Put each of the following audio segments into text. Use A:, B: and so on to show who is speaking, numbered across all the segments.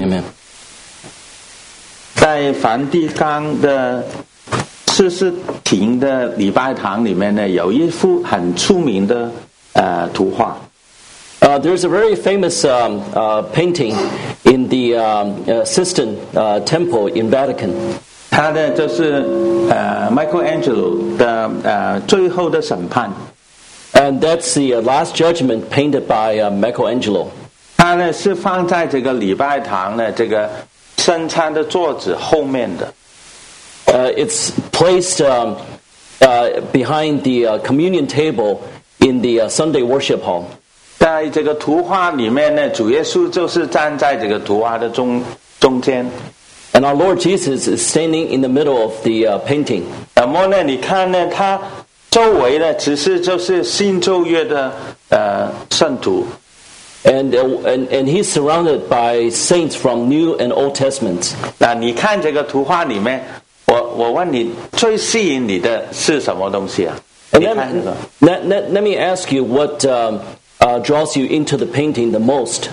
A: Amen.
B: 在梵蒂冈的四世亭的礼拜堂里面呢，有一幅很出名的图画。
A: There's a very famous painting in the Sistine Temple in Vatican.
B: 它呢就是Michelangelo 的最后的审判。
A: And that's the Last Judgment painted by Michelangelo.
B: 它呢是放在这个礼拜堂的这个圣餐的桌子后面的。
A: It's placed behind the communion table in the Sunday worship hall.
B: 在这个图画里面呢，主耶稣就是站在这个图画的中间。
A: And our Lord Jesus is standing in the middle of the painting.
B: 那么呢，你看呢，他周围呢，其实就是新旧约的圣徒。
A: And he's surrounded by saints from New and Old Testaments.
B: 那你看这个图画里面，我问你，最吸引你的是什么东西啊？
A: Let me ask you what draws you into the painting the most.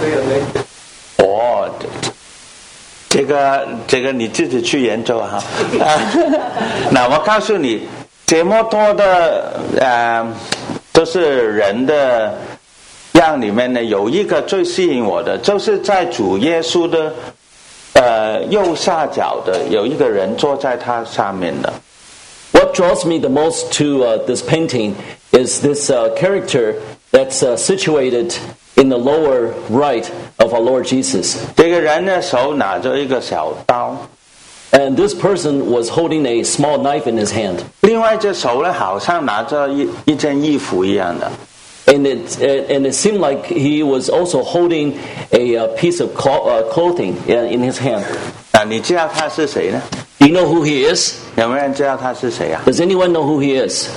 B: 这个你自己去研究哈。那我告诉你，这么多的都是人的样里面呢，有一个最吸引我的，就是在主耶稣的右下角的有一个人坐在他上面的。
A: What draws me the most to this painting is this character that's situated in the lower right of our Lord Jesus.
B: 这个人呢，手拿着一个小刀。
A: And this person was holding a small knife in his hand.
B: 另外一只手呢，好像拿着一件衣服一样的。
A: And it seemed like he was also holding a piece of clothing in his hand.
B: 你知道他是谁呢？
A: Do you know who he is?
B: 有没有人知道他是谁啊？
A: Does anyone know who he is?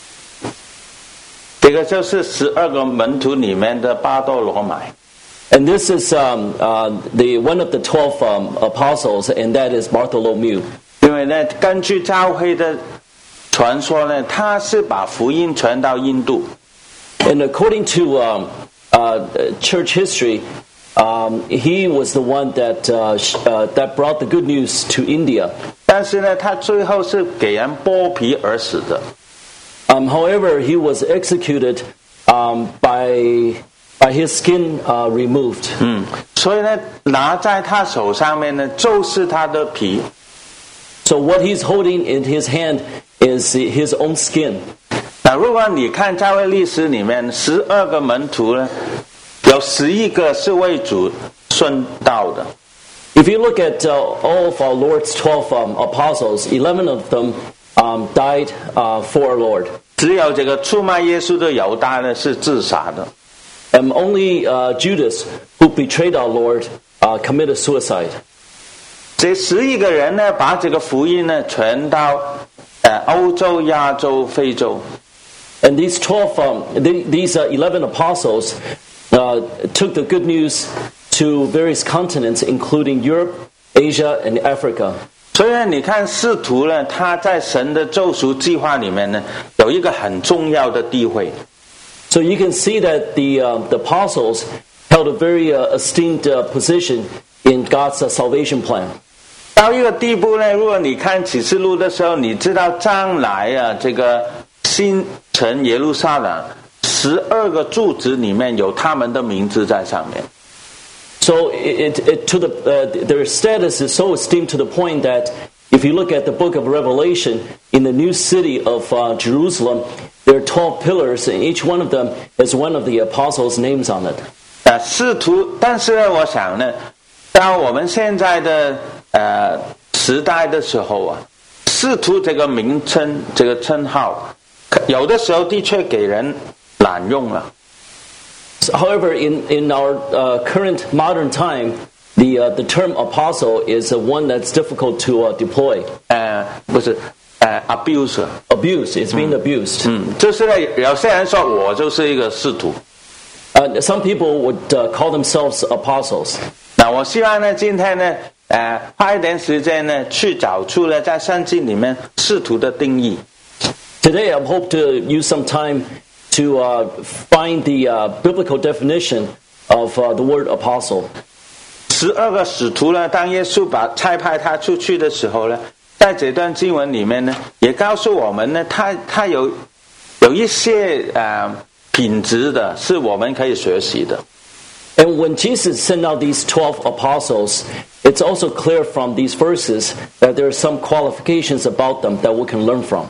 B: 这个就是12个门徒里面的巴多罗买。
A: And this is the one of the 12 apostles, and that is Bartholomew.
B: 因为呢，根据教会的传说呢，他是把福音传到印度。
A: And according to church history, he was the one that brought the good news to India.
B: 但是呢，他最后是给人剥皮而死的。
A: However, he was executed by his skin removed.
B: 所以呢，拿在他手上面呢，就是他的皮。
A: So what he's holding in his hand is his own skin.
B: 那如果你看教会历史里面12个门徒呢，有11个是为主殉道的。
A: If you look at all of our Lord's 12 apostles, 11 of them died for our Lord.
B: 只有这个出卖耶稣的犹大呢是自杀的。
A: Only Judas, who betrayed our Lord, committed suicide.
B: 这11个人呢，把这个福音呢传到欧洲、亚洲、非洲。
A: And these 11 apostles took the good news to various continents, including Europe, Asia, and Africa.
B: 所以呢，你看使徒呢，他在神的救赎计划里面呢，有一个很重要的地位。
A: So you can see that the apostles held a very esteemed position in God's salvation plan.
B: 到一个地步呢，如果你看启示录的时候，你知道将来这个新城耶路撒冷12个柱子里面有他们的名字在上面。
A: So their status is so esteemed to the point that if you look at the book of Revelation, in the new city of Jerusalem, there are 12 pillars, and each one of them has one of the apostles' names on it.
B: 使徒，但是呢，我想呢，到我们现在的时代的时候啊，使徒这个名称、这个称号，有的时候的确给人滥用了。
A: However, in our current modern time, the term apostle is one that's difficult to deploy.
B: 不是abuse.
A: Abuse. It's being abused.
B: 就是呢，有些人说我就是一个使徒。
A: Some people would call themselves apostles.
B: 那我希望呢，今天呢，花一点时间呢，去找出了在圣经里面使徒的定义。
A: Today, I hope to use some time to find the biblical definition of the word apostle.
B: 12个使徒呢，当耶稣差派他出去的时候呢，在这段经文里面呢，也告诉我们呢，他有一些品质的是我们可以学习的。
A: And when Jesus sent out these 12 apostles, it's also clear from these verses that there are some qualifications about them that we can learn from.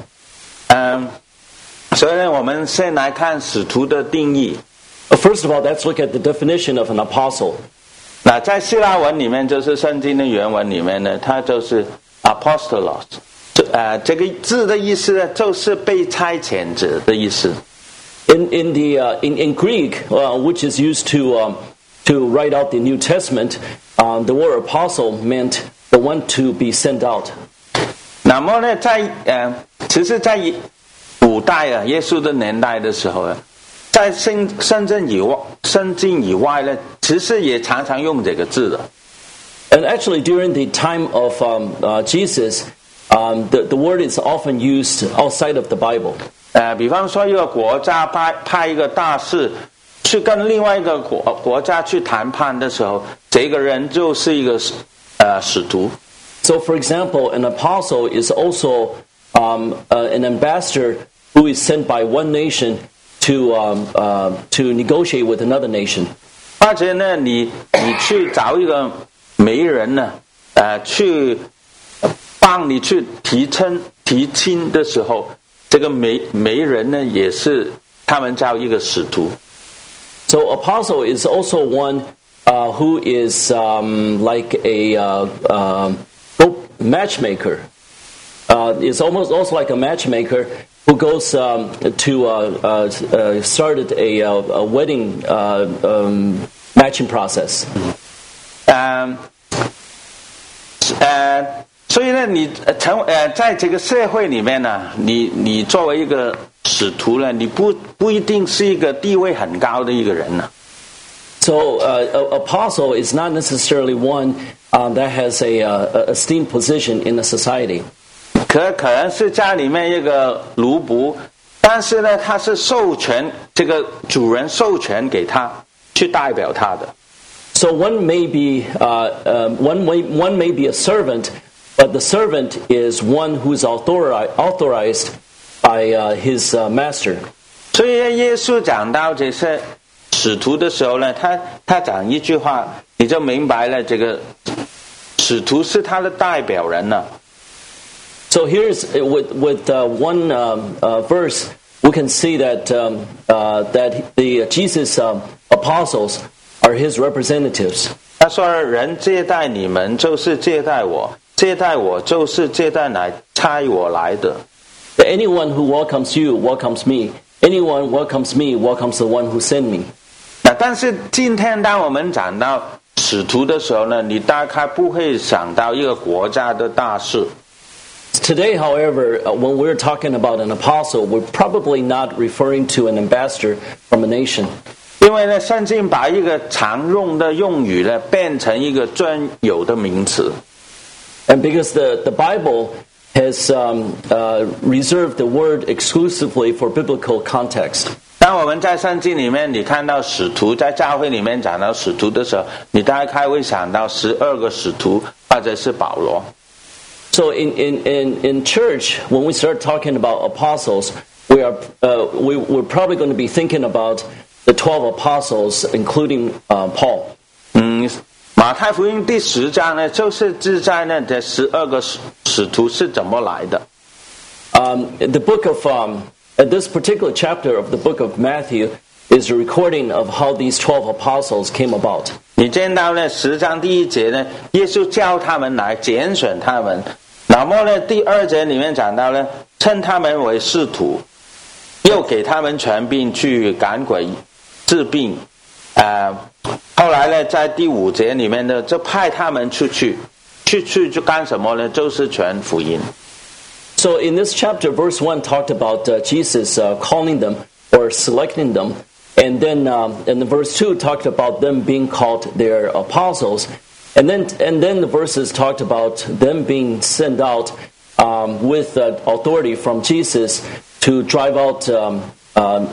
B: 所以呢，我们先来看使徒的定义。
A: First of all, let's look at the definition of an apostle.
B: 那在希腊文里面，就是圣经的原文里面呢，它就是 apostolos。这个字的意思呢，就是被差遣者的意思。
A: In Greek, which is used to write out the New Testament, the word apostle meant the one to be sent out.
B: 那么呢，其实在古代耶稣的年代的时候在圣经以外呢，其实也常常用这个字的。
A: And actually, during the time of Jesus, the word is often used outside of the Bible.
B: 比方说，一个国家派一个大使去跟另外一个国家去谈判的时候，这个人就是一个使徒。
A: So, for example, an apostle is also an ambassador who is sent by one nation to negotiate with another nation.
B: 或者呢，你去找一个媒人呢，去帮你去提亲的时候，这个媒人呢，也是他们叫一个使徒。
A: So apostle is also one who is like a matchmaker. Is almost also like a matchmaker who goes started a wedding matching process.
B: 所以呢，你在这个社会里面呢，你作为一个使徒呢，你不一定是一个地位很高的一个人呢。
A: So apostle is not necessarily one that has a esteemed position in the society.
B: 可能是家里面一个奴仆，但是呢，他是授权这个主人授权给他去代表他的。
A: So one may be a servant, but the servant is one who is authorized by his master.
B: 所以耶稣讲到这些使徒的时候呢，他讲一句话，你就明白了，这个使徒是他的代表人了。
A: So here's with one verse, we can see that the Jesus apostles are his representatives.
B: 他说：“人接待你们，就是接待我；接待我，就是接待来差我来的。”
A: Anyone who welcomes you welcomes me. Anyone welcomes me welcomes the one who sent me.
B: 但是今天当我们讲到使徒的时候呢，你大概不会想到一个国家的大事。
A: Today, however, when we're talking about an apostle, we're probably not referring to an ambassador from a nation.
B: 因为呢，圣经把一个常用的用语呢，变成一个专有的名词。
A: And because the Bible has reserved the word exclusively for biblical context.
B: 当我们在圣经里面，你看到使徒在教会里面讲到使徒的时候，你大概会想到12个使徒，或者是保罗。
A: So in church, when we start talking about apostles, we're probably going to be thinking about the 12 apostles, including Paul.
B: 马太福音第10章呢，就是记载呢这12个使徒是怎么来的。
A: The book of this particular chapter of the book of Matthew is a recording of how these 12 apostles came about.
B: 你见到呢10章第1节呢，耶稣叫他们来拣选他们，那么呢第2节里面讲到呢，称他们为使徒，又给他们权柄去赶鬼、治病。后来呢，在第5节里面呢，就派他们出去就干什么呢？就是传福音。
A: So in this chapter, verse 1 talked about Jesus calling them or selecting them, and then the verse 2 talked about them being called their apostles, and then the verses talked about them being sent out with authority from Jesus to drive out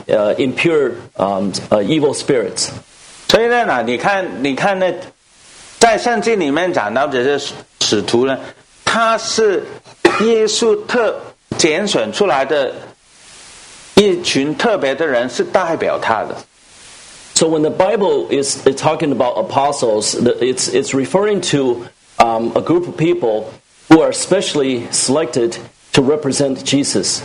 A: impure evil spirits.
B: 所以呢，你看呢， 在圣经里面讲到这些使徒呢，他是耶稣拣选出来的一群特别的人，是代表他的。
A: So when the Bible is talking about apostles, it's referring to a group of people who are specially selected to represent Jesus.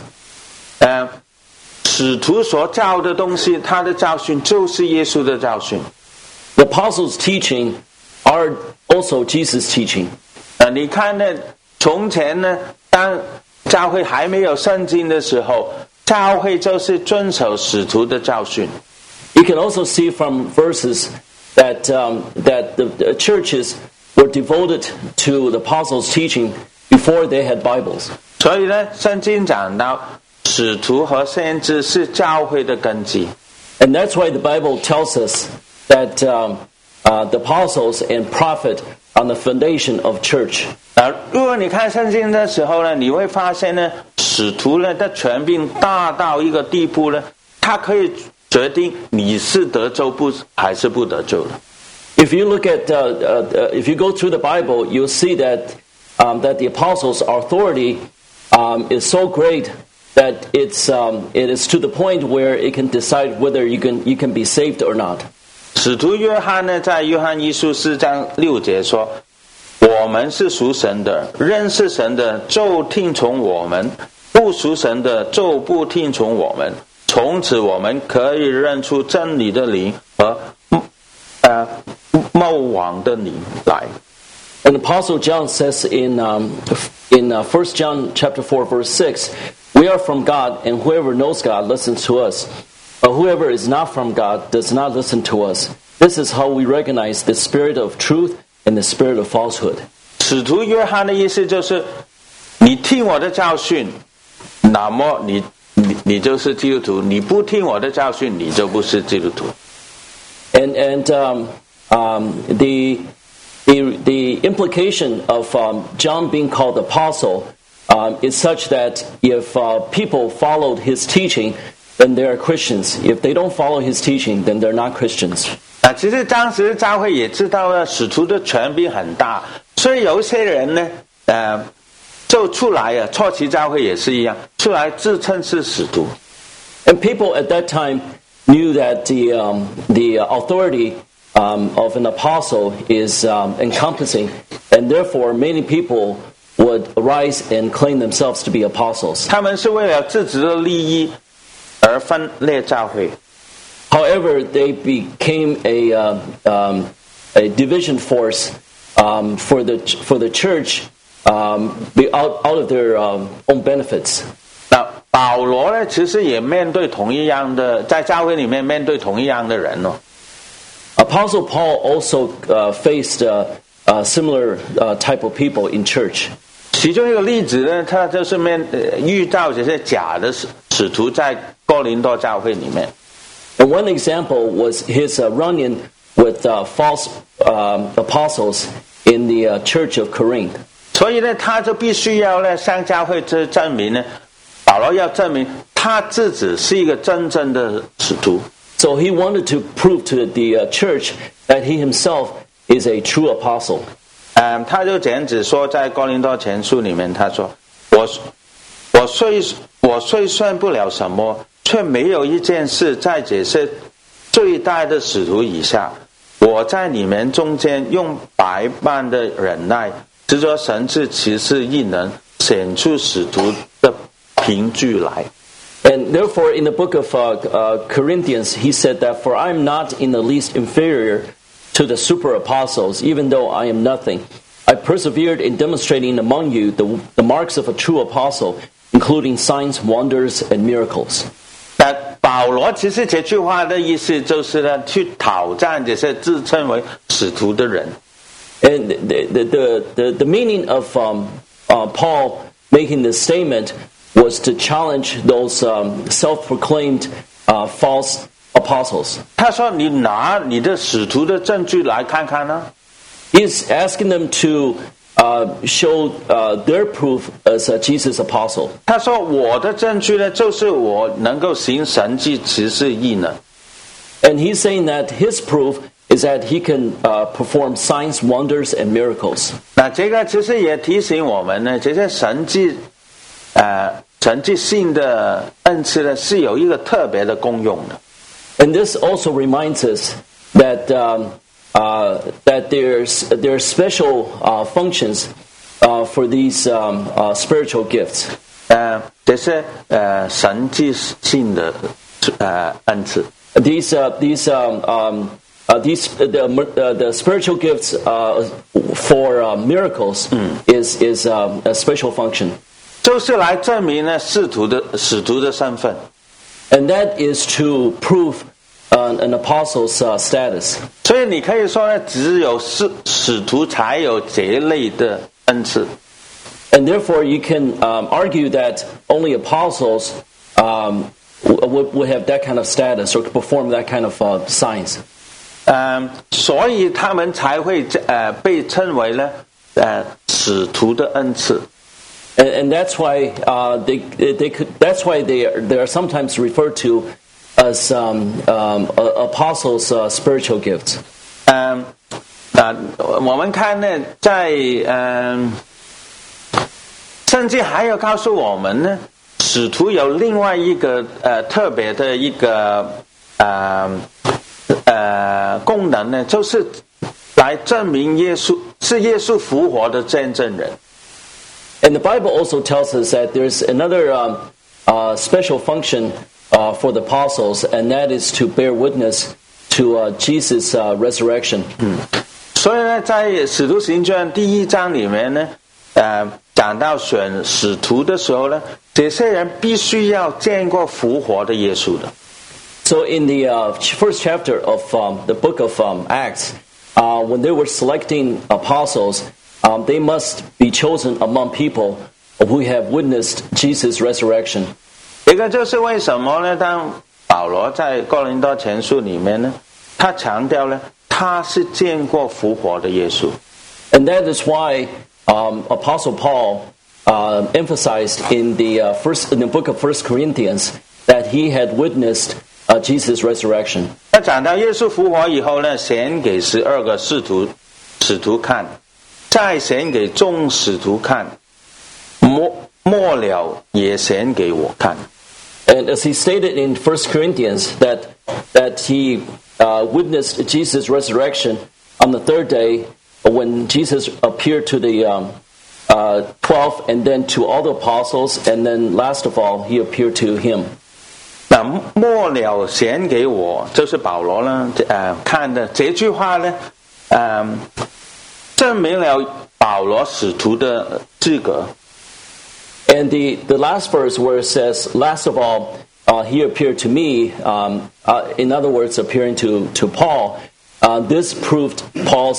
B: 使徒所教的东西，他的教训就是耶稣的教训。
A: The apostles' teaching are also Jesus' teaching.
B: 你看呢，从前呢，当教会还没有圣经的时候，教会就是遵守使徒的教训。
A: You can also see from verses that the churches were devoted to the apostles' teaching before they had Bibles.
B: 所以呢，圣经讲到使徒和先知是教会的根基。
A: And that's why the Bible tells us that the apostles and prophet are the foundation of church.
B: 如果你看圣经的时候呢，你会发现呢，使徒呢的权柄大到一个地步呢，他可以决定你是得救还是不得救的。
A: If you look at, if you go through the Bible, you'll see that the apostles' authority is so great that it is to the point where it can decide whether you can be saved or not.
B: 使徒约翰呢，在约翰一书4章6节说：“我们是属神的，认识神的就听从我们，不属神的就不听从我们。从此我们可以认出真理的灵和謬妄的灵来。”
A: And Apostle John says in 1 John chapter 4 verse 6, "We are from God, and whoever knows God listens to us. But whoever is not from God does not listen to us. This is how we recognize the spirit of truth and the spirit of falsehood."
B: 使徒约翰的意思就是，你听我的教训，那么你就是基督徒；你不听我的教训，你就不是基督徒。
A: And the implication of John being called apostle is such that if people followed his teaching, then they are Christians. If they don't follow his teaching, then they're not Christians.
B: 其实当时教会也知道了使徒的权柄很大，所以有一些人呢，就出来啊，初期教会也是一样，出来自称是使徒。
A: And people at that time knew that the authority of an apostle is encompassing, and therefore many people would arise and claim themselves to be apostles.
B: 他们是为了自己的利益而分裂教会。
A: However, they became a division force for the church out of their own benefits.
B: 那保罗呢，其实也面对同一样的，在教会里面面对同一样的人哦。
A: Apostle Paul also faced similar type of people in church.
B: 其中一个例子呢，他就是遇到这些假的使徒在哥林多教会里面。
A: And one example was his run-in with false apostles in the church of Corinth.
B: 所以呢，他就必须要呢向教会证明呢，保罗要证明他自己是一个真正的使徒。
A: So he wanted to prove to the church that he himself is a true apostle.
B: 他就这样子说，在哥林多前书里面，他说：“我虽算不了什么，却没有一件事在这些最大的使徒以下。我在你们中间用百般的忍耐，执着神志启示异能，显出使徒的凭据来。”
A: And therefore, in the book of Corinthians, he said that, "For I am not in the least inferior to the super apostles, even though I am nothing. I persevered in demonstrating among you the marks of a true apostle, including signs, wonders, and miracles."
B: 保罗其实这句话的意思就是呢，去挑战这些自称为使徒的人。
A: And the meaning of Paul making this statement was to challenge those self-proclaimed false apostles.
B: 他说：“你拿你的使徒的证据来看看呢。”
A: He's asking them to show their proof as Jesus' apostle.
B: 他说：“我的证据呢，就是我能够行神迹、奇事、异能。”
A: And he's saying that his proof is that he can perform signs, wonders, and miracles.
B: 那这个其实也提醒我们呢，这些神迹性的恩赐呢，是有一个特别的功用的。
A: And this also reminds us that that there are special functions for these spiritual gifts.
B: 这是神迹性的恩赐。
A: The spiritual gifts for miracles is a special function.
B: 就是来证明呢使徒的身份。
A: And that is to prove an apostle's status.
B: 所以你可以说呢，只有使徒才有这一类的恩赐。
A: And therefore, you can argue that only apostles would have that kind of status or perform that kind of signs.
B: 所以他们才会被称为呢使徒的恩赐。
A: And that's why that's why they are sometimes referred to as apostles' spiritual gifts.
B: 我们看呢，在圣经还有告诉我们呢，使徒有另外一个特别的一个功能呢，就是来证明耶稣复活的见证人。
A: And the Bible also tells us that there's another special function for the apostles, and that is to bear witness to Jesus' resurrection.
B: 所以呢，在《使徒行传》第1章里面呢，讲到选使徒的时候呢，这些人必须要见过复活的耶稣的。
A: So in the first chapter of the book of Acts, when they were selecting apostles, they must be chosen among people who have witnessed Jesus' resurrection.
B: 这个就是为什么呢？当保罗在哥林多前书里面呢，他强调呢，他是见过复活的耶稣。
A: And that is why Apostle Paul emphasized in the book of 1 Corinthians that he had witnessed Jesus' resurrection.
B: 那讲到耶稣复活以后呢，显给12个使徒看，再显给众使徒看，末了也显给我看。
A: And as he stated in 1 Corinthians that he witnessed Jesus' resurrection on the third day when Jesus appeared to the 12 and then to all the apostles, and then last of all he appeared to him.
B: 那末了显给我，就是保罗呢看的这句话呢，证明了保罗使徒的资格。
A: And the last verse where it says, last of all, he appeared to me, in other words, appearing to Paul, this proved Paul's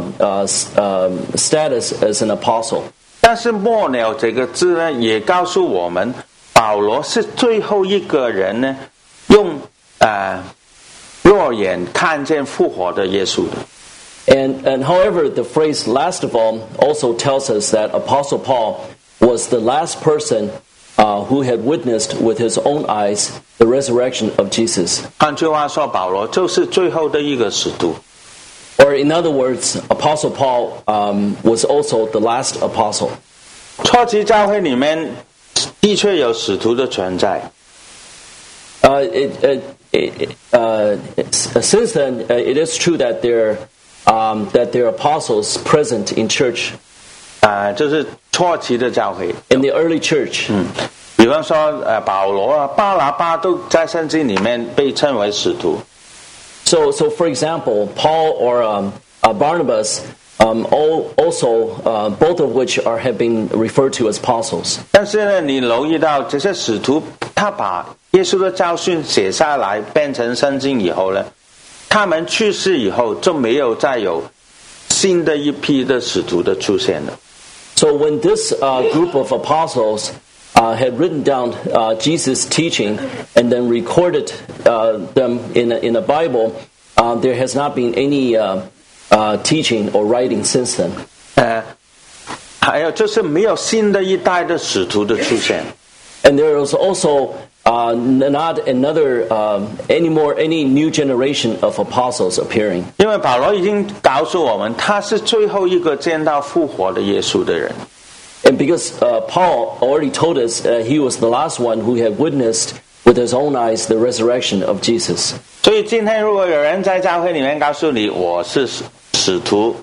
A: status as an apostle.
B: 但是末了这个字呢，也告诉我们，保罗是最后一个人呢，用肉眼看见复活的耶稣的。
A: And however, the phrase last of all also tells us that Apostle Paul was the last person who had witnessed with his own eyes the resurrection of Jesus.
B: 换句话说，保罗就是最后的一个使徒。
A: Or in other words, Apostle Paul was also the last apostle.
B: 初期教会里面的确有使徒的存在。
A: Since then, it is true that there are apostles present in church.
B: 就是初期的教会。
A: In the early church.
B: 比方说保罗啊、巴拿巴都在圣经里面被称为使徒。
A: So for example, Paul or Barnabas, also both of which have been referred to as apostles.
B: 但是呢，你留意到这些使徒，他把耶稣的教训写下来，变成圣经以后呢，他们去世以后就没有再有新的一批的使徒的出现了。
A: So when this group of apostles had written down Jesus' teaching and then recorded them in a Bible, there has not been any teaching or writing since then.
B: 还有就是没有新的一代的使徒的出现。
A: And there was also not another any new generation of apostles appearing.
B: 因为保罗已经告诉我们，他是最后一个见到复活的耶稣的人。
A: And because Paul already told us he was the last one who had witnessed with his own eyes the resurrection of Jesus.
B: 所以今天如果有人在教会里面告诉你我是使徒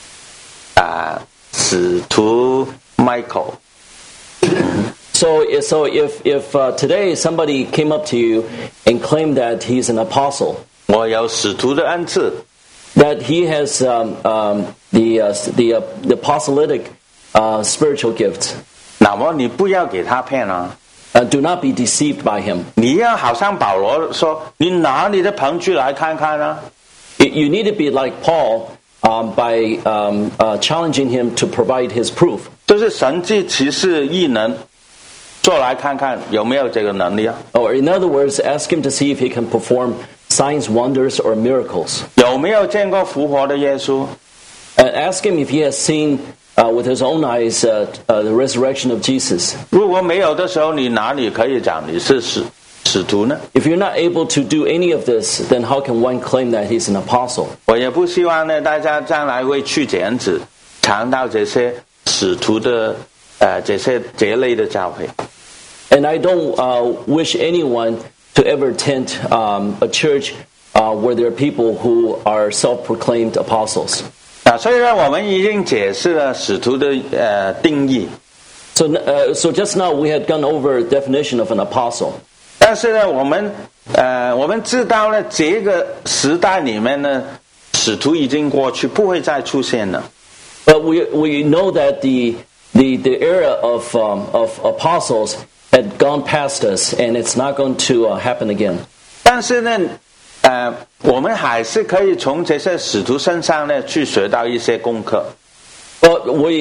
B: Michael。
A: So if today somebody came up to you and claimed that he's an apostle,
B: 我有使徒的恩赐
A: that he has the apostolic spiritual gift,
B: 那么你不要给他骗啊。
A: do not be deceived by him.
B: 你要好像保罗说，你拿你的凭据来看看啊。
A: You need to be like Paul by challenging him to provide his proof.
B: 就是神迹奇事异能，做来看看有没有这个能力啊。
A: Or in other words, ask him to see if he can perform signs, wonders, or miracles.
B: 有没有见过复活的耶稣？
A: Ask him if he has seen with his own eyes the resurrection of Jesus.
B: 如果没有的时候，你哪里可以讲你是使徒呢？
A: If you're not able to do any of this, then how can one claim that he's an apostle?
B: 我也不希望呢，大家将来会去剪纸，尝到这些使徒的这类的教会。
A: And I don't wish anyone to ever attend a church where there are people who are self-proclaimed apostles.
B: 所以呢，我们已经解释了使徒的定义。
A: So just now we had gone over a definition of an apostle.
B: 但是呢，我们知道呢，这个时代里面呢，使徒已经过去，不会再出现了。
A: But we know that the era of apostles had gone past us, and it's not going to happen again.
B: 但是呢，我们还是可以从这些使徒身上呢去学到一些功课。
A: But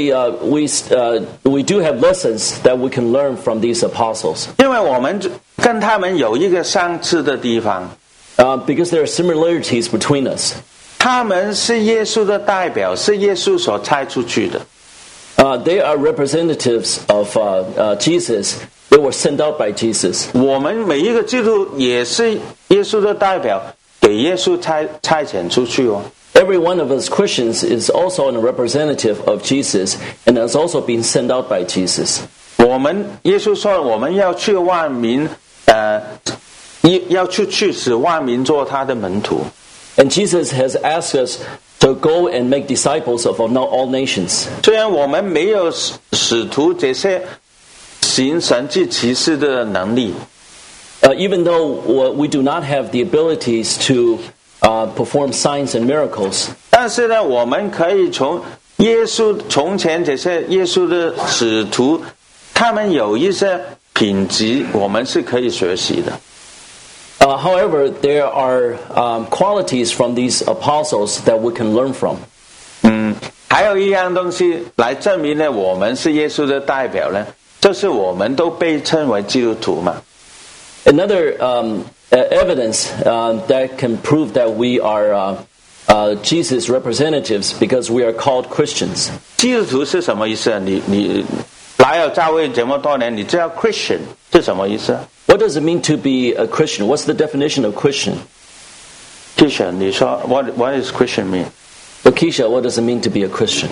A: we do have lessons that we can learn from these apostles.
B: 因为我们跟他们有一个相似的地方。
A: Because there are similarities between us.
B: 他们是耶稣的代表，是耶稣所差出去的。
A: They are representatives of Jesus. They were sent out by Jesus.
B: 我们每一个基督徒也是耶稣的代表，给耶稣差遣出去哦。
A: Every one of us Christians is also a representative of Jesus and has also been sent out by Jesus.
B: 耶稣说，我们要去万民，要去使万民做他的门徒。
A: And Jesus has asked us to go and make disciples of all nations.
B: 虽然我们没有使徒这些行神迹奇事的能力，
A: Even though we do not have the abilities to perform signs and miracles,
B: 但是呢，我们可以从耶稣从前这些耶稣的使徒，他们有一些品质，我们是可以学习的。
A: however, there are qualities from these apostles that we can learn from.
B: 还有一样东西来证明呢，我们是耶稣的代表呢，就是我们都被称为基督徒嘛。
A: Another evidence that can prove that we are Jesus' representatives because we are called Christians.
B: 基督徒是什么意思？你来了教会这么多年，你知道 Christian 是什么意思？
A: What does it mean to be a Christian? What's the definition of Christian?
B: Keisha, 你说 what does Christian mean?
A: So Keisha, what does it mean to be a Christian?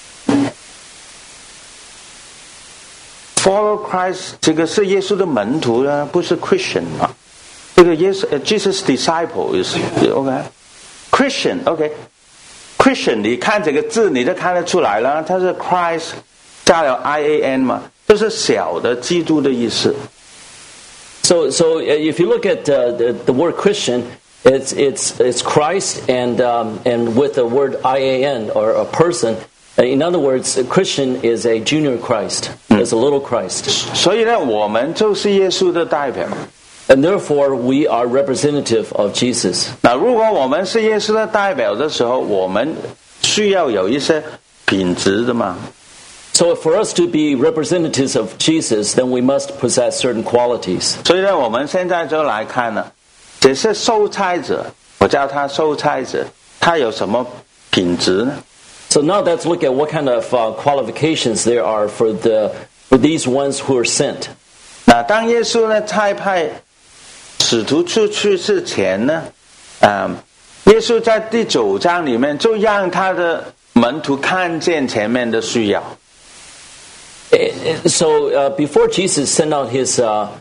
B: Follow Christ 这个是耶稣的门徒啊，不是 Christian 啊。这个Jesus disciple is OK Christian OK Christian 你看这个字你就看得出来了，它是 Christ 加了 IAN 嘛，就是小的基督的意思。
A: So if you look at the word Christian, it's Christ and with the word IAN or a person. In other words, a Christian is a junior Christ, is a little Christ.
B: 所以呢，我们就是耶稣的代表。
A: And therefore, we are representative of Jesus.
B: 那如果我们是耶稣的代表的时候，我们需要有一些品质的嘛。
A: So for us to be representatives of Jesus, then we must possess certain qualities.
B: 所以呢，我们现在就来看了，这些受差者，我叫他受差者，他有什么品质呢？
A: So now let's look at what kind of qualifications there are for these ones who are sent.
B: 那当耶稣呢差派使徒出去之前呢，耶稣在第9章里面就让他的门徒看见前面的需要。
A: So before Jesus sent out his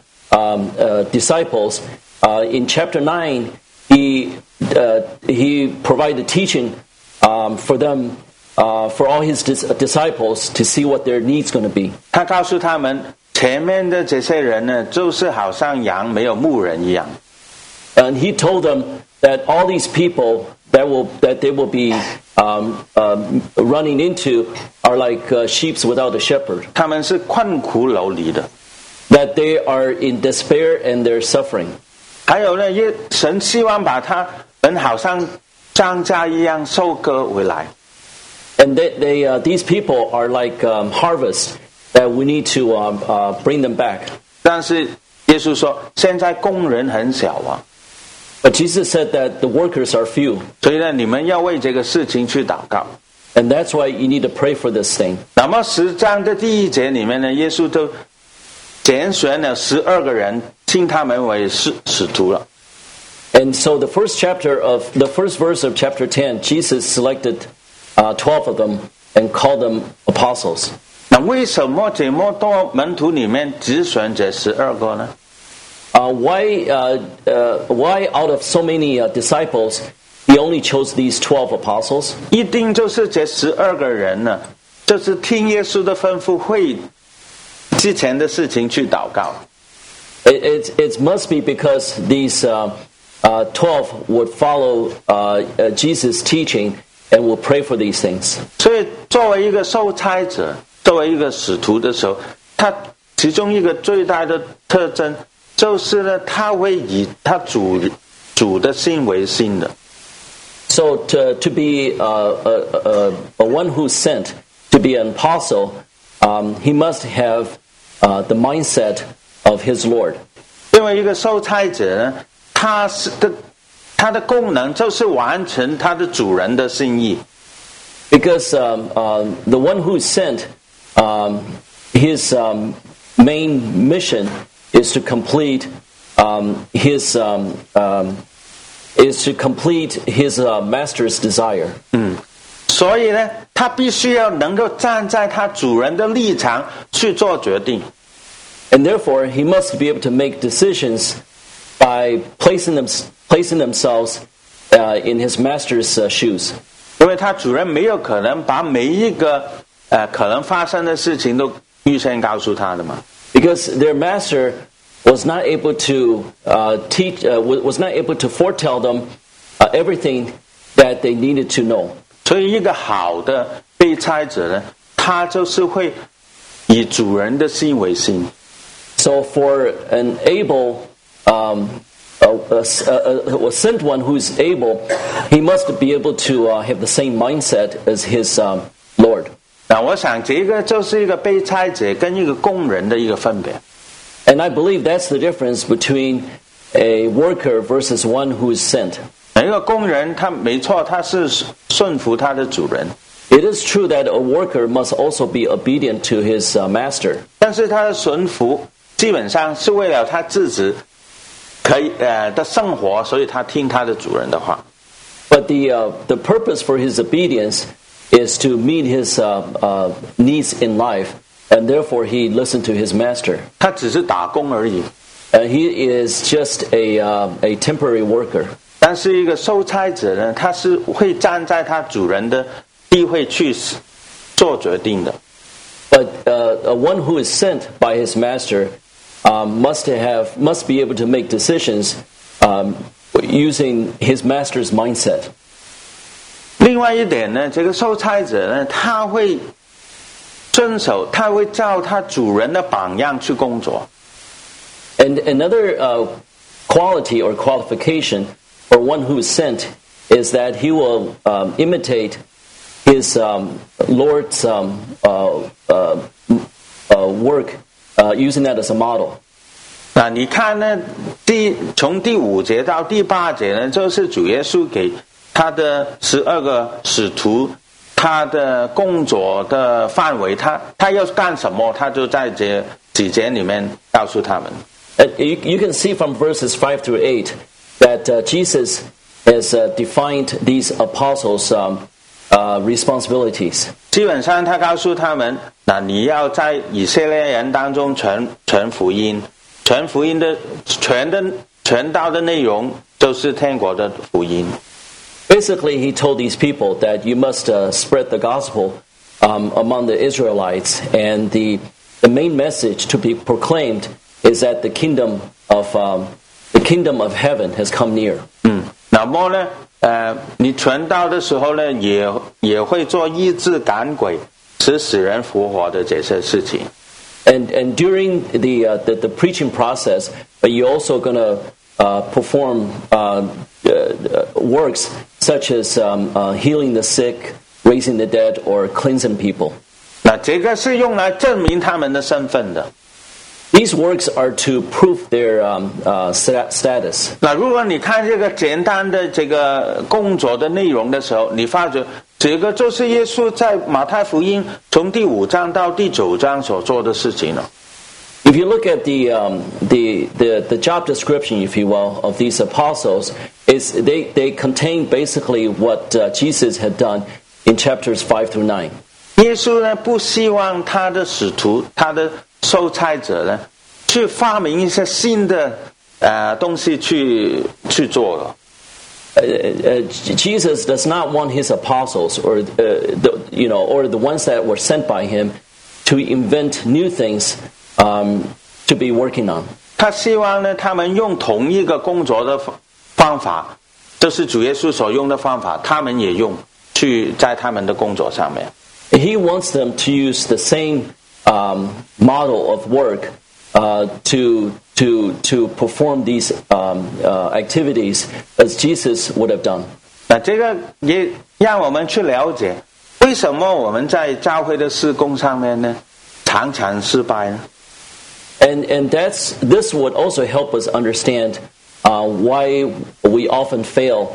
A: disciples, in chapter 9, he provided teaching for them, for all his disciples to see what their needs going to be.
B: 他告诉他们，前面的这些人呢，就是好像羊没有牧人一样。
A: And he told them that all these people that they will be running into are like sheep without a shepherd.
B: 他们是困苦流离的。
A: That they are in despair and they're suffering.
B: 还有呢，神希望把他们好像庄稼一样收割回来。
A: And these people are like harvest that we need to bring them back.
B: 但是耶稣说，现在工人很少啊。
A: But Jesus said that the workers are few.
B: 所以呢，你们要为这个事情去祷告。
A: And that's why you need to pray for this thing.
B: 那么10章的第1节里面呢，耶稣就拣选了12个人，称他们为使徒了。
A: And so the first verse of chapter 10, Jesus selected 12 of them and called them apostles.
B: 那为什么这么多门徒里面只选这12个呢
A: ？Why out of so many disciples, he only chose these 12 apostles?
B: 一定就是这12个人呢，就是听耶稣的吩咐会之前的事情去祷告。
A: It must be because these 12 would follow Jesus' teaching and will pray for these things.
B: 所以作为一个受差者，作为一个使徒的时候，他其中一个最大的特征就是呢，他会以他主的心为心的。
A: So to be a one who's sent to be an apostle, he must have the mindset of his Lord.
B: 因为一个受差者呢，他的功能就是完成他的主人的心意。
A: Because the one who's sent, his main mission is to complete his master's desire.
B: 所以呢，他必须要能够站在他主人的立场去做决定。
A: And therefore, he must be able to make decisions by placing themselves in his master's shoes.
B: 因为他主人没有可能把每一个可能发生的事情都预先告诉他的嘛。
A: Because their master was not able to was not able to foretell them everything that they needed to know.
B: 所以一个好的被差者呢，他就是会以主人的心为心。
A: So for an able a sent one who is able, he must be able to have the same mindset as his Lord.
B: 那我想这个就是一个被差者跟一个工人的一个分别。
A: And I believe that's the difference between a worker versus one who is sent.
B: 一个工人他没错，他是顺服他的主人。
A: It is true that a worker must also be obedient to his master.
B: 但是他的顺服基本上是为了他自己可以的生活，所以他听他的主人的话。
A: But the purpose for his obedience is to meet his needs in life, and therefore he listened to his master.
B: 他只是打工而已。
A: He is just a temporary worker.
B: 但是一个受差者呢，他是会站在他主人的地位去做决定的。
A: But one who is sent by his master must be able to make decisions using his master's mindset.
B: 另外一点呢，这个受差者呢，他会遵守，他会照他主人的榜样去工作。
A: And another quality or qualification for one who is sent is that he will imitate his Lord's work, using that as a model.
B: 那你看呢？从第5节到第8节呢，就是主耶稣给他的12个使徒他的工作的范围，他要干什么，他就在这几节里面告诉他们。
A: You can see from verses 5 through 8 that Jesus has defined these apostles' responsibilities.
B: 基本上他告诉他们，那你要在以色列人当中传福音，传福音的传道的内容就是天国的福音。
A: Basically, he told these people that you must spread the gospel among the Israelites, and the main message to be proclaimed is that the kingdom of heaven has come near.
B: 那么呢，你传道的时候呢，也会做医治赶鬼、使死人复活的这些事情。
A: And during the preaching process, you're also going to perform works such as healing the sick, raising the dead, or cleansing people.
B: 那这个是用来证明他们的身份的。
A: These works are to prove their status.
B: 那如果你看这个简单的这个工作的内容的时候，你发觉这个就是耶稣在马太福音从第5章到第9章所做的事情了。
A: If you look at the job description, if you will, of these apostles, is they contain basically what Jesus had done in chapters 5 through 9.
B: 耶稣呢不希望他的使徒、他的受差者呢去发明一些新的东西去做了。
A: Jesus does not want his apostles or the ones that were sent by him to invent new things to be working on.
B: 他希望呢，他们用同一个工作的方法，就是主耶稣所用的方法，他们也用去在他们的工作上面。
A: He wants them to use the same model of work to perform these activities as Jesus would have done.
B: 那这个也让我们去了解，为什么我们在教会的事工上面呢，常常失败呢？
A: And this would also help us understand why we often fail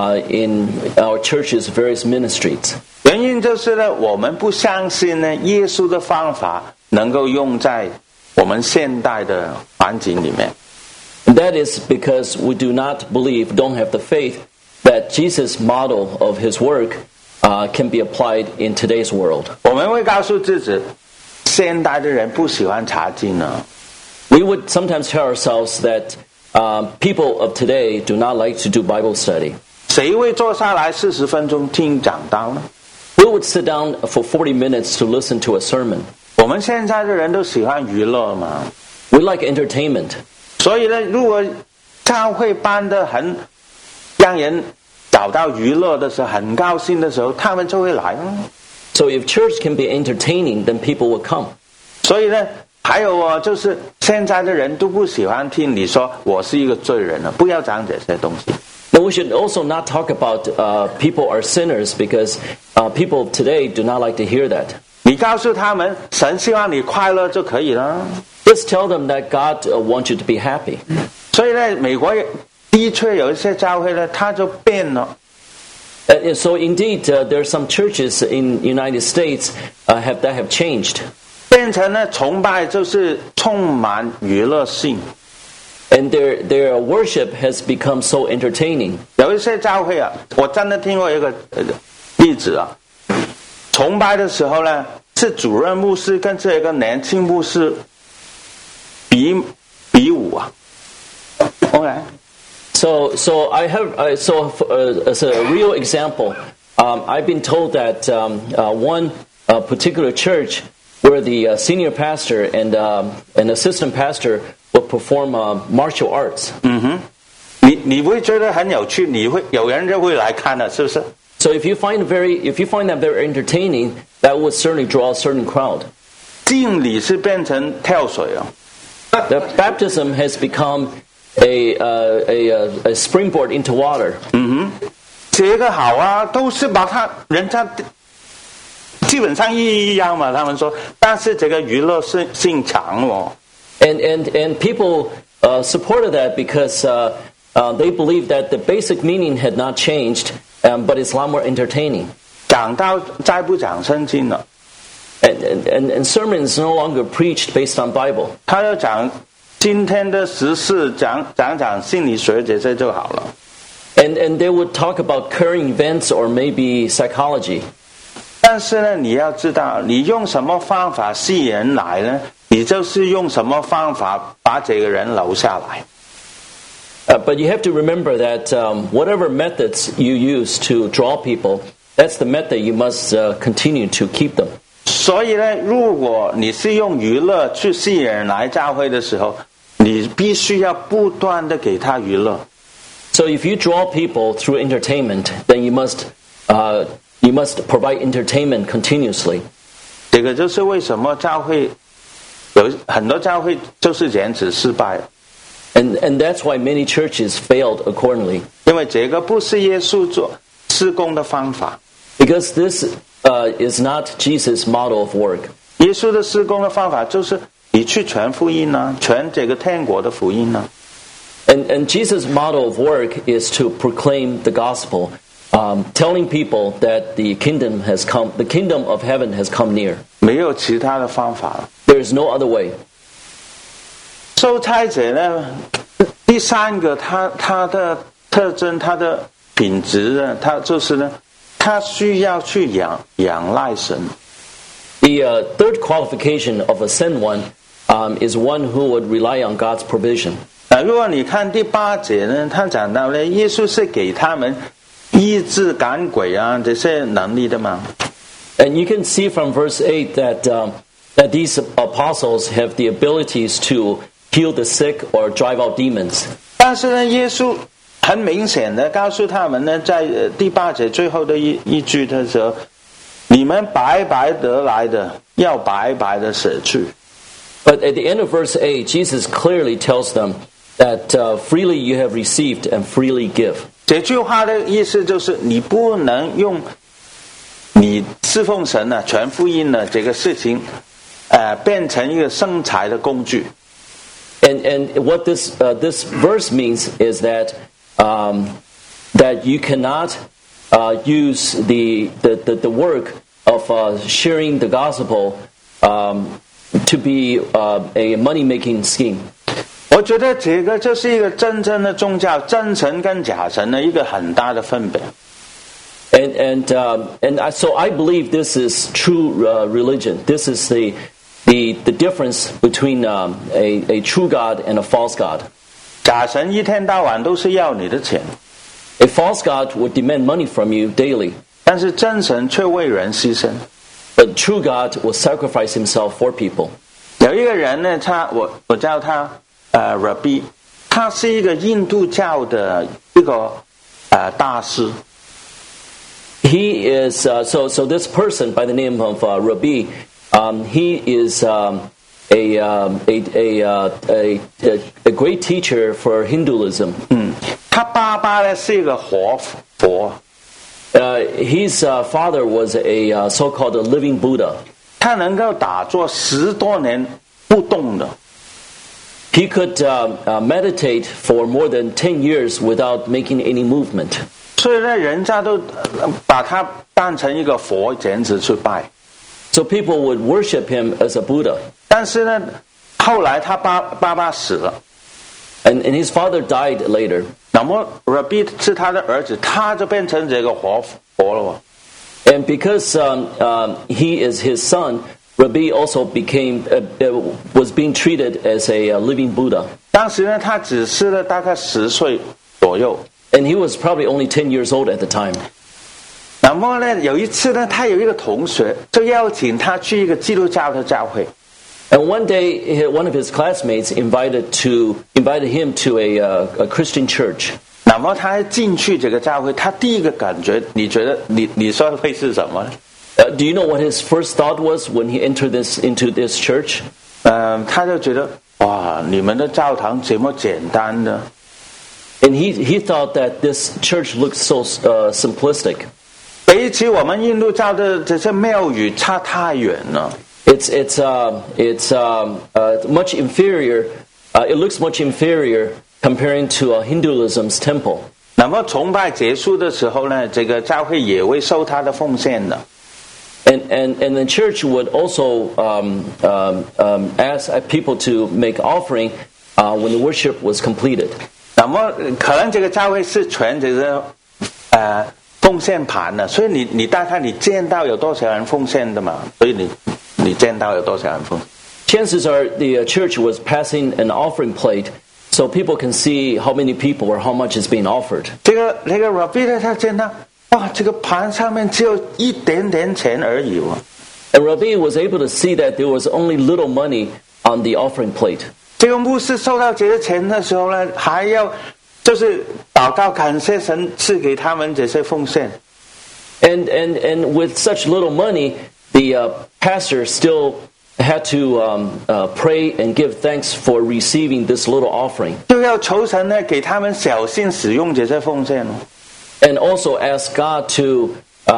A: in our church's various ministries.
B: 原因就是呢，我们不相信呢，耶稣的方法能够用在我们现代的环境里面。
A: And that is because we do not believe, don't have the faith, that Jesus' model of his work can be applied in today's world.
B: 我们会告诉自己，现代的人不喜欢查经呢。
A: We would sometimes tell ourselves that people of today do not like to do Bible study.
B: 谁会坐下来40分钟听讲道呢？
A: We would sit down for 40 minutes to listen to a sermon.
B: 我们现在的人都喜欢娱乐嘛。
A: We like entertainment.
B: 所以呢，如果教会办得很让人找到娱乐的时候，很高兴的时候，他们就会来。
A: So if church can be entertaining, then people will come.
B: 所以呢，还有就是现在的人都不喜欢听你说我是一个罪人了，不要讲这些东西。
A: Now we should also not talk about people are sinners because people today do not like to hear that.
B: 你告诉他们，神希望你快乐就可以了。
A: Just tell them that God wants you to be happy.
B: 所以呢，美国的确有一些教会呢，它就变了。
A: So indeed, there are some churches in the United States that have changed.
B: 变成了崇拜就是充满娱乐性。
A: And their worship has become so entertaining.
B: 有一些教会啊，我真的听过一个例子啊，崇拜的时候呢，是主任牧师跟这个年轻牧师比武啊。OK。
A: So I have as a real example, I've been told that one particular church where the senior pastor and an assistant pastor will perform martial arts.
B: 你会觉得很有趣，有人就会来看了，是不是？
A: So if you find that very entertaining, that would certainly draw a certain crowd.
B: 敬礼是变成跳水啊。
A: The baptism has become a springboard into water.
B: 这个好啊，都是把人家基本上一样嘛，他们说，但是这个娱乐性强哦。
A: And people supported that because they believed that the basic meaning had not changed, but it's a lot more entertaining.
B: 讲道再不讲圣经了，
A: And sermon is no longer preached based on Bible.
B: 他要讲今天的时事，讲心理学这些就好了。
A: And they would talk about current events or maybe psychology.
B: 但是呢，你要知道，你用什么方法吸引人来呢？你就是用什么方法把这个人留下来。
A: But you have to remember that whatever methods you use to draw people, that's the method you must continue to keep them.
B: 所以呢，如果你是用娱乐去吸引人来教会的时候，你必须要不断的给他娱乐。
A: So if you draw people through entertainment, then you must provide entertainment continuously.
B: 这个就是为什么教会有很多教会就是这样子失败，
A: And that's why many churches failed accordingly.
B: 因为这个不是耶稣做施工的方法。
A: Because this is not Jesus' model of work.
B: 耶稣的施工的方法就是你去传福音啊，传这个天国的福音啊。
A: And Jesus' model of work is to proclaim the gospel, telling people that the kingdom of heaven has come near.
B: 没有其他的方法了。
A: There is no other way.
B: 受差者呢，第三个他的特征，他的品质呢，他就是呢，他需要去仰赖神。
A: The third qualification of a sent one is one who would rely on God's provision.
B: 如果你看第8节呢，他讲到呢，耶稣是给他们医治赶鬼啊这些能力的嘛。
A: And you can see from verse 8 that these apostles have the abilities to heal the sick or drive out demons.
B: 但是呢，耶稣很明显的告诉他们呢，在第8节最后的一句的时候，你们白白得来的，要白白的舍去。
A: But at the end of verse 8, Jesus clearly tells them that freely you have received and freely give.
B: 这句话的意思就是，你不能用你侍奉神呢、传福音呢这个事情，变成一个生财的工具。
A: And what this verse means is that that you cannot use the work of sharing the gospel to be a money-making scheme.
B: 我觉得这个就是一个真正的宗教，真神跟假神的一个很大的分别。
A: So I believe this is true religion. This is the difference between a true God and a false God.
B: 假神一天到晚都是要你的钱，
A: A false God would demand money from you daily,
B: 但是真神却为人牺牲。
A: but true God will sacrifice himself for people.
B: 有一个人呢，我叫他Rabbi， 他是一个印度教的一个大师。
A: He is so this person by the name of Rabbi. He is a great teacher for Hinduism.
B: 他爸爸呢是一个活佛，
A: His father was a so-called a living Buddha.
B: 他能够打坐10多年不动的。
A: He could meditate for more than 10 years without making any movement.
B: 所以呢，人家都把他当成一个佛这样子去拜。
A: So people would worship him as a Buddha.
B: 但是呢，后来他爸爸死了，
A: And his father died later.
B: 那么 Rabbi 是他的儿子，他就变成这个活了。
A: And because he is his son, Rabbi also was being treated as a living Buddha.
B: 当时呢，他只是了大概10岁左右。
A: And he was probably only 10 years old at the time.
B: 那么呢，有一次呢，他有一个同学就邀请他去一个基督教的教会。
A: And one day, one of his classmates invited him to a Christian church.
B: 那么他进去这个教会，他第一个感觉，你觉得你说会是什么呢？
A: Do you know what his first thought was when he entered into this church?
B: 他就觉得哇，你们的教堂这么简单呢？
A: And he thought that this church looked so simplistic.
B: 比起我们印度教的这些庙宇差太远了。
A: It's much inferior. It looks much inferior comparing to Hinduism's temple.
B: 那么崇拜结束的时候呢，这个教会也会收他的奉献的。
A: And the church would also ask people to make offering when the worship was completed.
B: 那么可能这个教会是全这个奉献盘的，所以你大概你见到有多少人奉献的嘛？所以你见到有多少人奉献。
A: Chances are the church was passing an offering plate, so people can see how many people or how much is being offered.
B: 这个 Rabbi 呢，他见到哇，这个盘上面只有一点点钱而已哦。
A: And Rabbi was able to see that there was only little money on the offering plate.
B: 这个牧师收到这些钱的时候呢，还要就是祷告感谢神赐给他们这些奉献。
A: And with such little money, the pastor still had to pray and give thanks for receiving this little offering.
B: 就要求神呢，给他们小心使用这些奉献哦。
A: And also ask God to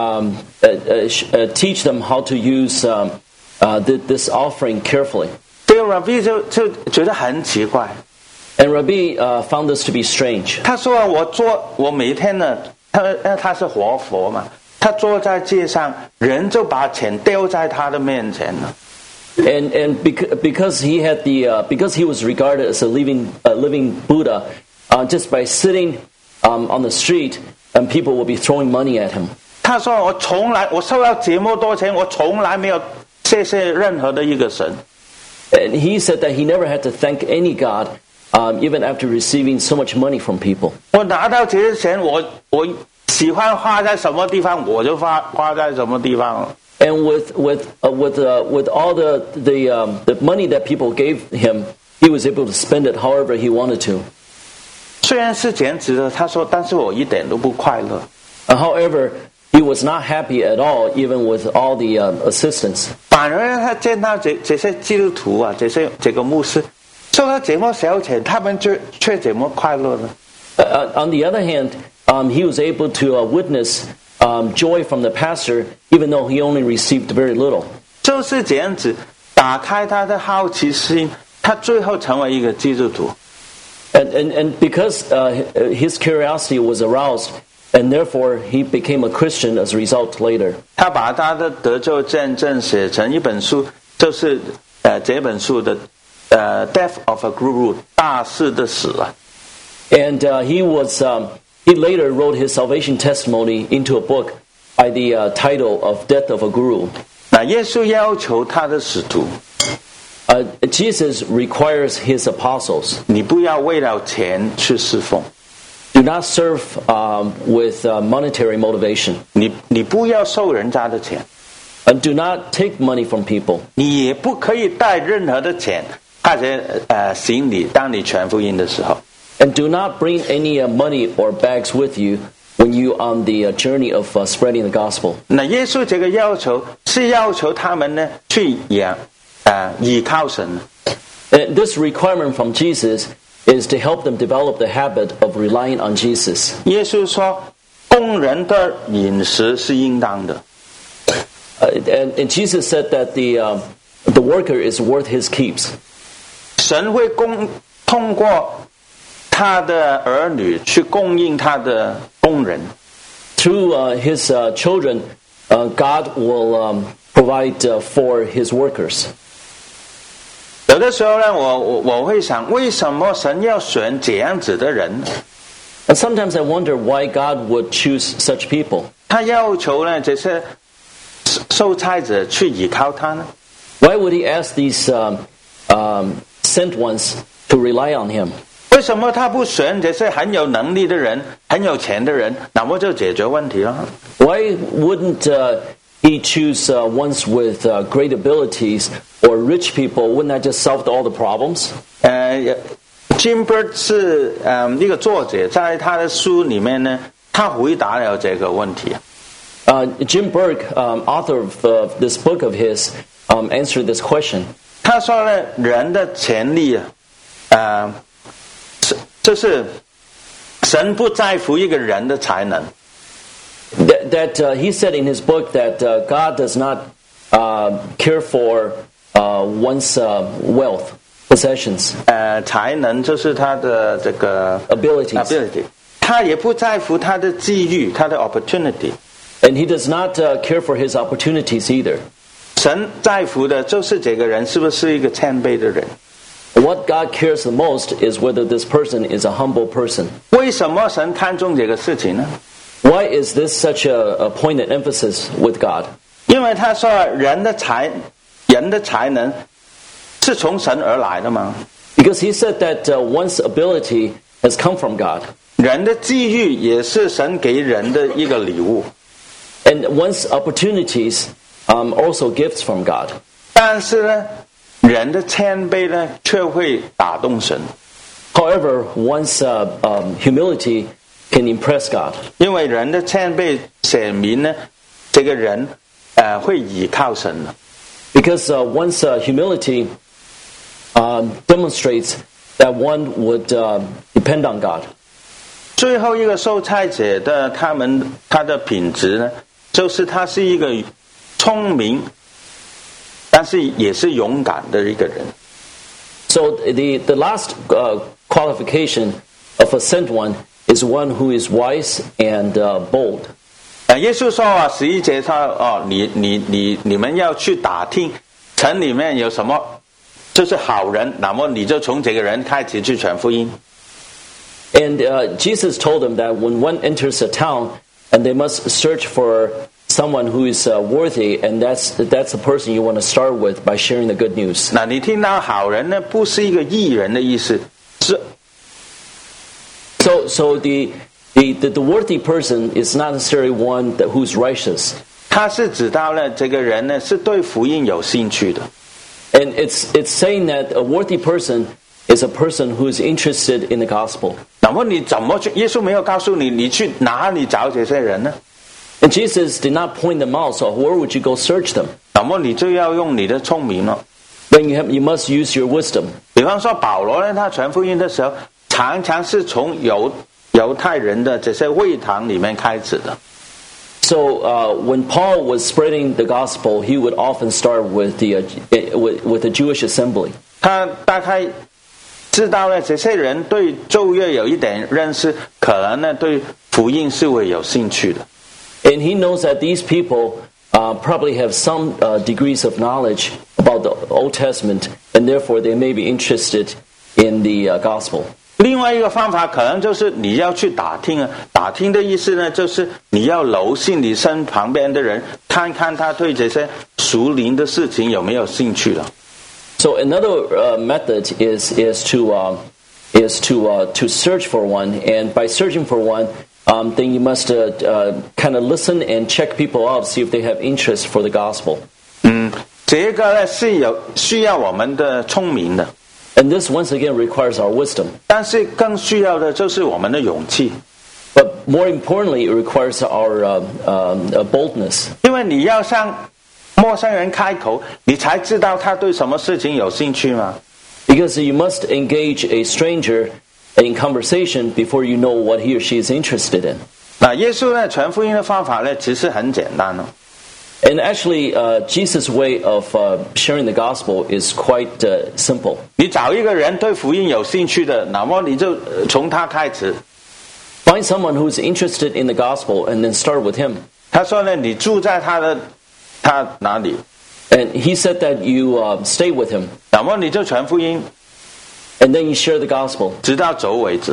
A: teach them how to use this offering carefully.
B: 这个 Rabbi 就觉得很奇怪。
A: And Rabbi found this to be strange.
B: 他说我每天呢，他是活佛嘛，他坐在街上，人就把钱丢在他的面前了。
A: And because he had because he was regarded as a living Buddha, just by sitting on the street, and people will be throwing money at him.
B: 他说我收到这么多钱，我从来没有谢谢任何的一个神。
A: And he said that he never had to thank any god, even after receiving so much money from people.
B: 我拿到这些钱，我喜欢花在什么地方，我就花在什么地方。
A: And with all the money that people gave him, he was able to spend it however he wanted to.
B: 虽然是这样子的，他说，但是我一点都不快乐。
A: However, he was not happy at all, even with all the assistance.
B: 反而他见到这些基督徒啊，这个牧师收到这么少钱，他们却这么快乐呢？
A: On the other hand, he was able to witness joy from the pastor, even though he only received very little.
B: 就是这样子，打开他的好奇心，他最后成为一个基督徒。
A: And because his curiosity was aroused, and therefore he became a Christian as a result later.
B: 他把他的得救见证写成一本书，就是这本书的Death of a Guru 大势的死啊。
A: And he later wrote his salvation testimony into a book by the title of Death of a Guru.
B: 那耶稣要求他的使徒。
A: Jesus requires his apostles.
B: 你不要为了钱去侍奉。
A: Do not serve with monetary motivation.
B: 你不要收人家的钱。
A: And do not take money from people.
B: 你也不可以带任何的钱或者行李，当你传福音的时候。
A: And do not bring any money or bags with you when you on the journey of spreading the gospel.
B: 那耶稣这个要求是要求他们呢去依靠神。
A: And this requirement from Jesus is to help them develop the habit of relying on Jesus.
B: 耶稣说，工人的饮食是应当的。
A: And Jesus said that the worker is worth his keeps.
B: 神会通过他的儿女去供应他的工人。
A: Through his children, God will provide for his workers.
B: 有的时候呢，我会想，为什么神要选这样子的人？
A: And sometimes I wonder why God would choose such people.
B: 他要求呢这些受差者去依靠他呢？
A: Why would he ask these sent ones to rely on him?
B: 为什么他不选这些很有能力的人、很有钱的人，那么就解决问题了？
A: Why wouldn't he choose ones with great abilities or rich people? Wouldn't that just solve all the problems?
B: Jim Bird 是一个作者，在他的书里面呢，他回答了这个问题。
A: Jim Burke, author of this book of his, answered this question.
B: 他说呢，人的潜力就是神不在乎一个人的才能。
A: That he said in his book that God does not care for one's wealth, possessions.
B: 才能就是他的这个
A: abilities.
B: 他也不在乎他的机遇，他的 opportunity。
A: And he does not care for his opportunities either.
B: 神在乎的就是这个人是不是一个谦卑的人。
A: What God cares the most is whether this person is a humble person.
B: 为什么神看重这个事情呢？
A: Why is this such a pointed emphasis with God?
B: 因为他说人的才能是从神而来的嘛。
A: Because he said that one's ability has come from God.
B: 人的机遇也是神给人的一个礼物。
A: And one's opportunities also gifts from God.
B: 但是呢，人的谦卑呢，却会打动神。
A: However, one's humility can impress God.
B: 因为人的谦卑显明呢，这个人会倚靠神的。
A: Because one's humility demonstrates that one would depend on God.
B: 最后一个受差者的他的品质呢，就是他是一个聪明，但是也是勇敢的一个人。
A: So the last qualification of a sent one is one who is wise and bold.
B: 耶稣说啊，11节说你们要去打听城里面有什么就是好人，那么你就从这个人开始去传福音。
A: And Jesus told them that when one enters a town, and they must search for someone who is worthy, and that's the person you want to start with by sharing the good news.
B: 那你听到好人呢，不是一个义人的意思，是
A: So the worthy person is not necessarily one who's righteous.
B: 他是指到呢这个人呢是对福音有兴趣的。
A: And it's saying that a worthy person is a person who is interested in the gospel.
B: 那么你怎么去？耶稣没有告诉你，你去哪里找这些人呢？
A: And Jesus did not point them out, so where would you go search them?
B: 那么你就要用你的聪明了。
A: Then you must use your wisdom.
B: 比方说保罗呢，他传福音的时候，常常是从犹太人的这些会堂里面开始的。
A: So when Paul was spreading the gospel, he would often start with the Jewish assembly.
B: 他大概知道呢，这些人对旧约有一点认识，可能呢对福音是会有兴趣的。
A: And he knows that these people probably have some degrees of knowledge about the Old Testament, and therefore they may be interested in the gospel.
B: 另外一个方法可能就是你要去打听啊，打听的意思呢，就是你要留心你身旁边的人，看看他对这些属灵的事情有没有兴趣了。
A: So another method is to search for one, and by searching for one, then you must kind of listen and check people out, see if they have interest for the gospel.
B: 这个呢是需要我们的聪明的，
A: And this once again requires our wisdom.
B: 但是更需要的就是我们的勇气，
A: But more importantly, it requires our boldness.
B: 因为你要向陌生人开口，你才知道他对什么事情有兴趣嘛。
A: Because you must engage a stranger in conversation before you know what he or she is interested in.
B: 那耶稣呢传福音的方法呢，其实很简单哦。
A: And actually, Jesus' way of sharing the gospel is quite simple.
B: 你找一个人对福音有兴趣的，那么你就从他开始。
A: Find someone who's interested in the gospel and then start with him.
B: 他说呢，你住在他哪里，
A: And he said that you stay with him,
B: 那么你就传福音，
A: and then you share the gospel
B: 直到走为止。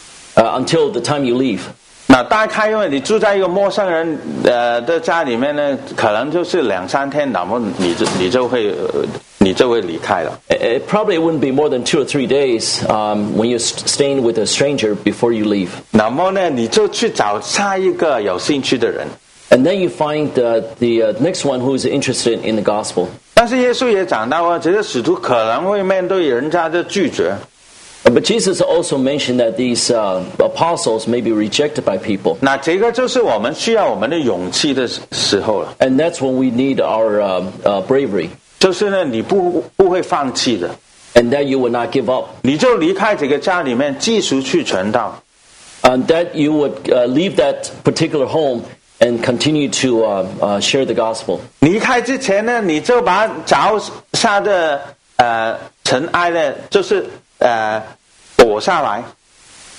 A: until the time you leave.
B: 那大概因为你住在一个陌生人的家里面呢，可能就是2-3天，那么你就会离开了。
A: It probably wouldn't be more than 2 or 3 days when you're staying with a stranger before you leave.
B: 那么呢，你就去找下一个有兴趣的人。
A: And then you find the next one who is interested in the gospel.
B: 但是耶稣也讲到啊，这些使徒可能会面对人家的拒绝。
A: But Jesus also mentioned that these apostles may be rejected by people.
B: 那这个就是我们需要我们的勇气的时候了。
A: And that's when we need our bravery.
B: 就是呢，你不会放弃的，
A: And that you will not give up.
B: 你就离开这个家里面，继续去传道。
A: And that you would leave that particular home and continue to share the gospel.
B: 离开之前呢，你就把脚下的尘埃呢，就是躲下来。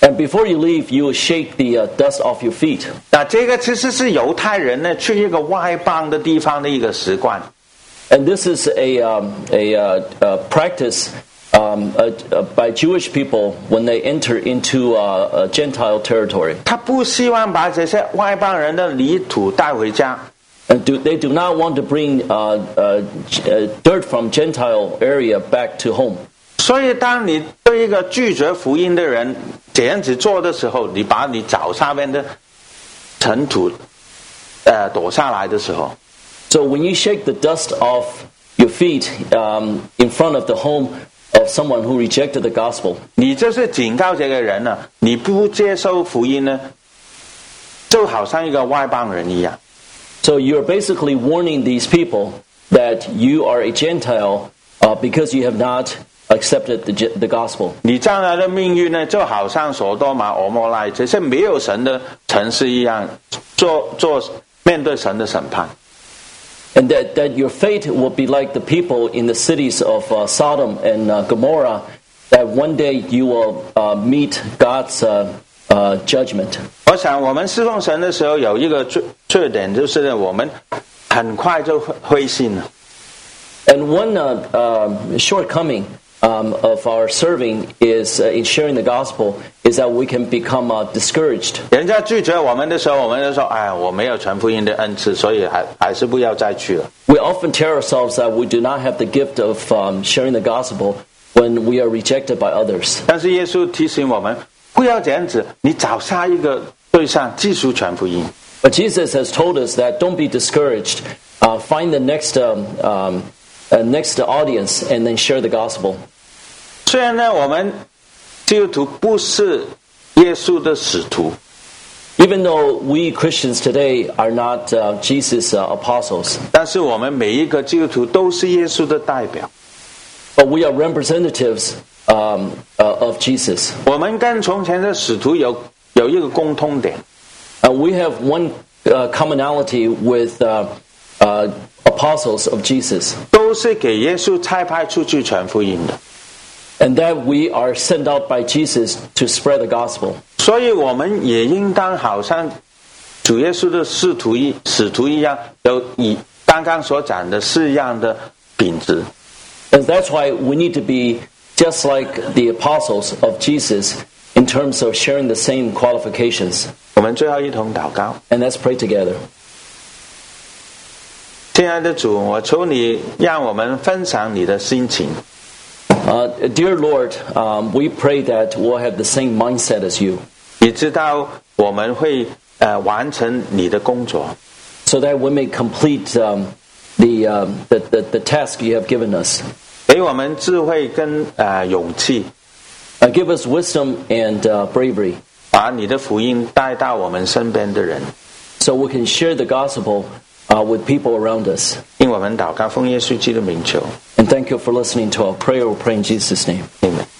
A: And before you leave, you will shake the dust off your feet.
B: 那这个其实是犹太人呢去一个外邦的地方的一个习惯。
A: And this is a practice by Jewish people when they enter into a Gentile territory.
B: 他不希望把这些外邦人的泥土带回家。
A: And they do not want to bring dirt from Gentile area back to home.
B: 所以当你对一个拒绝福音的人这样子做的时候，你把你脚下面的尘土躲下来的时候，
A: So when you shake the dust off your feet in front of the home of someone who rejected the gospel,
B: 你就是警告这个人呢，你不接受福音呢，就好像一个外邦人一样。
A: so you're basically warning these people that you are a Gentile because you have not accepted the gospel.
B: 你将来的命运呢，就好像所多玛、俄摩拉这些没有神的城市一样，面对神的审判。
A: And that your fate will be like the people in the cities of Sodom and Gomorrah, that one day you will meet God's judgment.
B: 我想我们侍奉神的时候有一个缺点，就是我们很快就灰心了。
A: And one shortcoming of our serving is in sharing the gospel is that we can become discouraged.
B: 人家拒绝我们的时候，我们就说：“哎，我没有传福音的恩赐，所以还是不要再去了。”
A: We often tell ourselves that we do not have the gift of sharing the gospel when we are rejected by others.
B: 但是耶稣提醒我们，不要这样子，你找下一个对象继续传福音。
A: But Jesus has told us that don't be discouraged. Find the next audience and then share the gospel.
B: 虽然呢，我们基督徒不是耶稣的使徒，
A: Even though we Christians today are not Jesus' apostles,
B: 但是我们每一个基督徒都是耶稣的代表。
A: but we are representatives of Jesus.
B: 我们跟从前的使徒有一个共通点，
A: We have one commonality with apostles of Jesus,
B: 都是给耶稣差派出去传福音的。
A: and that we are sent out by Jesus to spread the gospel.
B: 所以我们也应当好像主耶稣的使徒一样，有以刚刚所讲的4样的品质。
A: And that's why we need to be just like the apostles of Jesus in terms of sharing the same qualifications.
B: 我们最后一同祷告，
A: And let's pray together.
B: 亲爱的主，我求你让我们分享你的心情。
A: Dear Lord, we pray that we'll have the same mindset as you,
B: 你知道我们会完成你的工作，
A: so that we may complete the task you have given us.
B: 给我们智慧跟勇气，
A: Give us wisdom and bravery,
B: 把你的福音带到我们身边的人。
A: so we can share the gospel with people around us.
B: 因我们祷告，奉耶稣基督的名求，
A: And thank you for listening to our prayer. We pray in Jesus' name.
B: Amen.